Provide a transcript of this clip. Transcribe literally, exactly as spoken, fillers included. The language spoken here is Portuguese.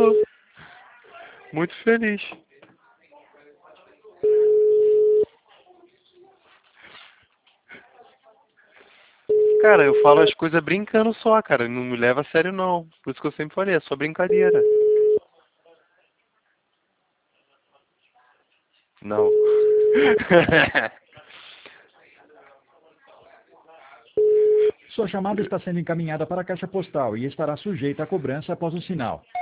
Tô. Muito feliz. Cara, eu falo as coisas brincando só, cara. Não me leva a sério, não. Por isso que eu sempre falei, é só brincadeira. Não. Sua chamada está sendo encaminhada para a caixa postal e estará sujeita a cobrança após o sinal.